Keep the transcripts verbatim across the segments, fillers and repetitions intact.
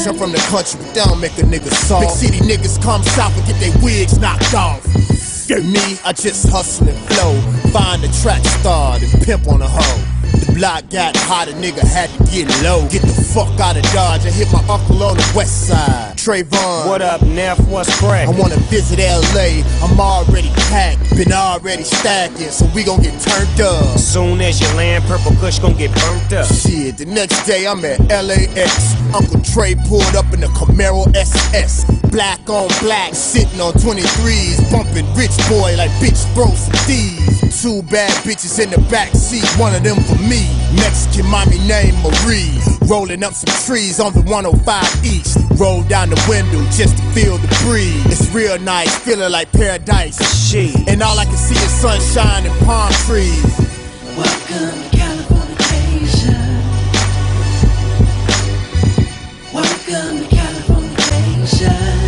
I'm from the country, but they don't make a nigga soft. Big city niggas come south and get their wigs knocked off. Me, I just hustle and flow. Find the track star and pimp on the hoe. The block got hot, a nigga had to get low. Get the fuck out of Dodge, I hit my uncle on the west side. Trayvon, what up, Neff? What's crack? I wanna visit L A, I'm already packed. Been already stacking, so we gon' get turned up. Soon as you land, Purple Kush gon' get burnt up. Shit, the next day I'm at L A X. Uncle Trey pulled up in the Camaro S S. Black on black, sitting on twenty-threes. Bumping rich boy like bitch bro some thieves. Two bad bitches in the back seat, one of them for me. Mexican mommy named Marie. Rolling up some trees on the one oh five East. Roll down the window just to feel the breeze. It's real nice, feeling like paradise. Shit. And all I can see is sunshine and palm trees. Welcome to Californication. Welcome to Californication.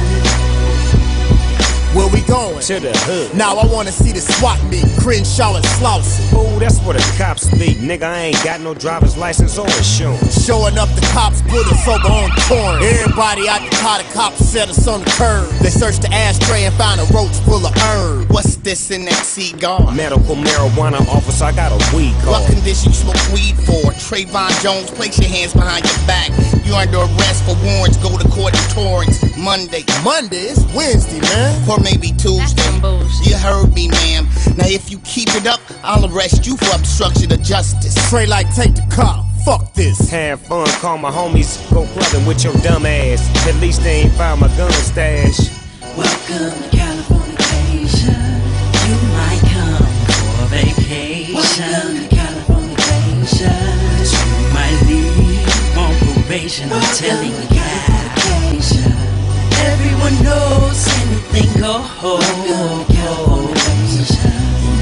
Where we going? To the hood. Now I wanna see the SWAT meet, Crenshaw and Slauson. Ooh, that's where the cops be. Nigga, I ain't got no driver's license or insurance. Showing up, the cops put us over on torrent. Everybody out the car, the cops set us on the curb. They searched the ashtray and found a roach full of herb. What's this in that cigar? Medical marijuana officer, I got a weed card. What condition you smoke weed for? Trayvon Jones, place your hands behind your back. You under arrest for warrants, go to court in Torrance. Monday. Monday? It's Wednesday, man. Or maybe Tuesday. You heard me, ma'am. Now if you keep it up, I'll arrest you for obstruction of justice. Trey like, take the car. Fuck this. Have fun, call my homies, go clubbing with your dumb ass. At least they ain't found my gun stash. Welcome to Californication. You might come for vacation. Welcome to Californication. You might leave on probation. I'm telling you, Californication. Everyone knows anything goes. Welcome to Californication.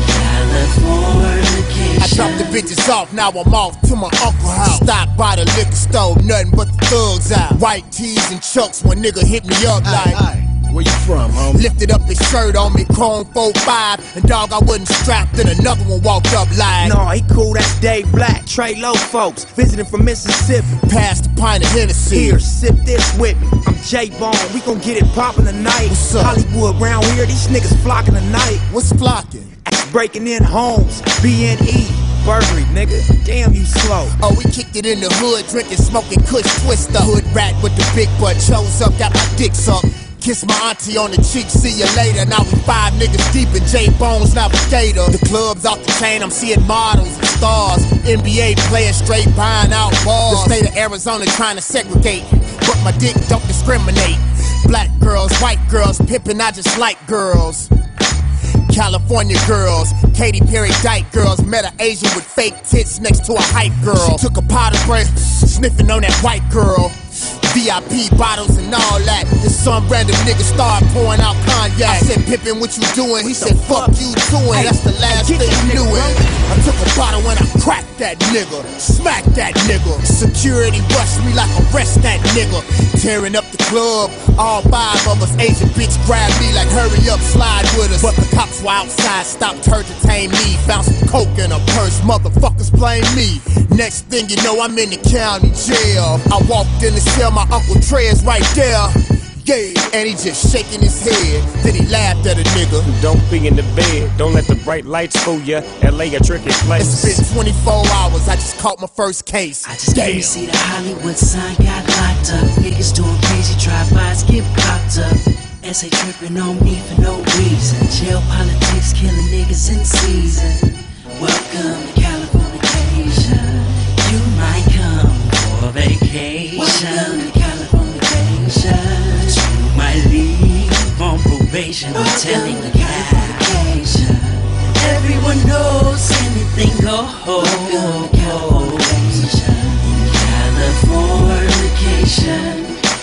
Californication. I dropped the bitches off, now I'm off to my uncle's house. Stopped by the liquor store, nothing but the thugs out. White tees and chucks when nigga hit me up like, aye, aye. Where you from, homie? Lifted up his shirt on me, chrome four five, and dog, I wasn't strapped, then another one walked up like, no, he cool, that's Dave Black, Trey Low folks, visiting from Mississippi. Passed a pint of Hennessy. Here, sip this with me. I'm J-Bone, we gon' get it poppin' tonight. What's up? Hollywood round here, these niggas flocking tonight. What's flocking? Breaking in homes, B N E, burglary, nigga. Damn, you slow. Oh, we kicked it in the hood, drinking, smoking Kush Twister. Hood rat with the big butt, chose up, got my dick sucked. Kiss my auntie on the cheek, see you later. Now we five niggas deep in J-Bone's Navigator. The club's off the chain, I'm seeing models and stars. N B A players straight buying out bars. The state of Arizona trying to segregate, but my dick don't discriminate. Black girls, white girls, pimpin', I just like girls. California girls, Katy Perry dyke girls. Met an Asian with fake tits next to a hype girl. She took a pot of breath, sniffing on that white girl. V I P bottles and all that. And some random nigga started pouring out cognac. I said, Pippin, what you doing? He said, fuck you doing. That's the last thing you knew it. I took a bottle and I cracked that nigga. Smacked that nigga. Security rushed me like arrest that nigga. Tearing up the club. All five of us Asian bitch grabbed me like hurry up, slide with us. But the cops were outside, stopped to entertain me. Found some coke in a purse, motherfuckers blame me. Next thing you know, I'm in the county jail. I walked in the cell, my Uncle Trey is right there. Yeah, and he just shaking his head. Then he laughed at a nigga. Don't be in the bed, don't let the bright lights fool ya. L A a tricky place. It's been twenty-four hours, I just caught my first case. I just came to see the Hollywood sign got locked up. Niggas doing crazy drive-bys, get popped up. S A tripping on me for no reason. Jail politics killing niggas in season. Welcome to Californication. You might come for vacation. Welcome to Californication. You might leave on probation. I'm telling you, Californication. Everyone knows anything goes. Welcome to Californication. Californication.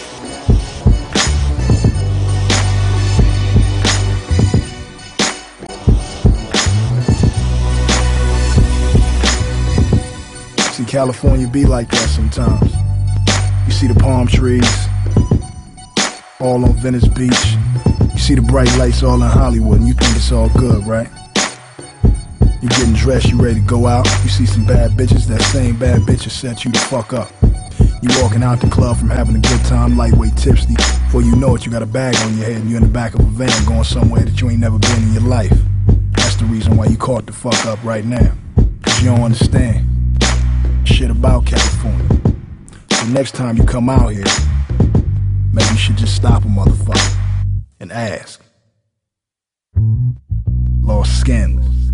See, California be like that sometimes. You see the palm trees, all on Venice Beach. You see the bright lights all in Hollywood, and you think it's all good, right? You getting dressed, you ready to go out. You see some bad bitches, that same bad bitches set you the fuck up. You walking out the club from having a good time, lightweight tipsy. Before you know it, you got a bag on your head and you're in the back of a van going somewhere that you ain't never been in your life. That's the reason why you caught the fuck up right now. Cause you don't understand shit about California. So next time you come out here, maybe you should just stop a motherfucker and ask. Lost Scandalous.